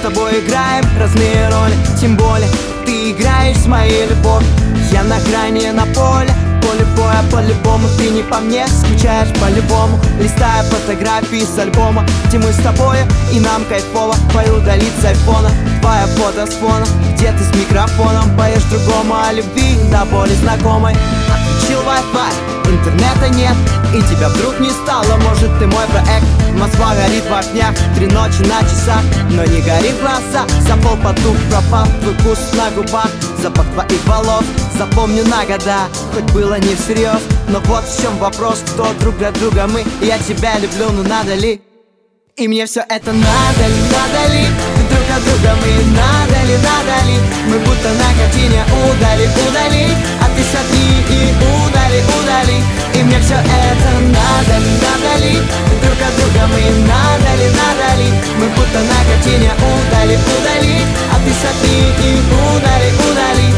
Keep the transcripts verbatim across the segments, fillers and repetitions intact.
тобой играем разные роли. Тем более ты играешь с моей любовью. Я на грани, на поле, поле боя по-любому. Ты не по мне, скучаешь по-любому. Листая фотографии с альбома, где мы с тобой, и нам кайфово. Твою удалить с айфона, твоя фото с фона, где ты с микрофоном поешь другому о любви, до боли знакомой. Отключил Wi-Fi, интернета нет, и тебя вдруг не стало. Может, ты мой проект. Москва горит в огнях, три ночи на часах, но не горит в глазах. Запал потух, пропал твой вкус на губах, запах твоих волос запомню на года. Хоть было не всерьез, но вот в чем вопрос. Кто друг для друга мы, я тебя люблю, но надо ли? И мне все это надо ли, надо ли? Ты друг от друга мы, надо ли, надо ли? Мы будто на картине, удали, удали, а ты смотри и удали, удали. И мне все это надо ли, надо ли? Ты друг от друга мы, надо ли, надо ли? Мы будто на картине, удали, удали, а ты смотри и удали, удали.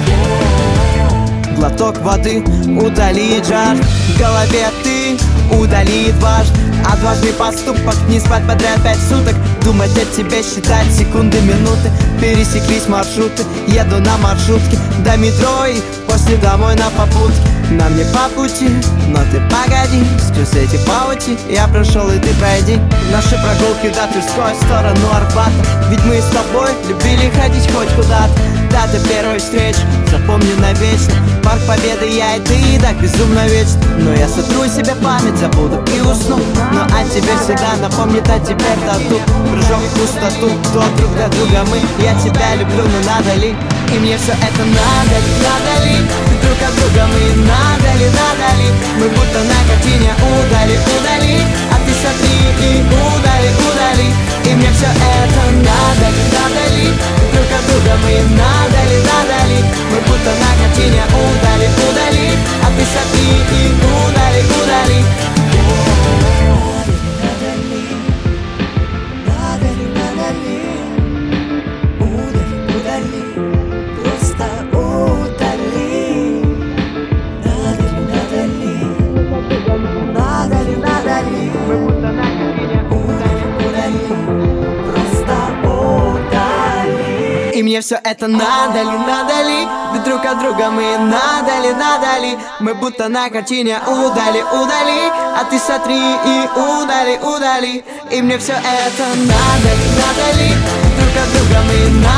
Глоток воды удалит жар, в голове ты удалит ваш отважный поступок. Не спать подряд пять суток, думать о тебе, считать секунды, минуты. Пересеклись маршруты, еду на маршрутке до метро и после домой на попутке. Нам не по пути, но ты погоди, сквозь эти паути я прошел и ты пройди. Наши прогулки до Тверской, в сторону Арбата. Ведь мы с тобой любили ходить хоть куда-то. Дата первой встречи запомню навечно. Парк Победы, я и ты, так безумно вечно. Но я сотру себе память, забуду и усну. Но о тебе всегда напомнит, а теперь тату. Прыжок в пустоту, кто друг для друга мы. Я тебя люблю, но надо ли? И мне все это надо ли, надо ли? Ты друг от друга мы, надо ли, надо ли? Мы будто на картине, удали, удали, а ты смотри и удали, удали. И мне все это надо ли, надо ли? Ты друг от друга мы, надо ли, надо ли? Мы будто на картине, удали, удали, а ты смотри и удали, удали. И мне все это надо ли, надо ли? Ведь друг от друга мы, надо ли, надо ли? Мы будто на картине, удали, удали, а ты смотри и удали, удали. И мне все это надо ли, надо ли? Друг от друга мы, надо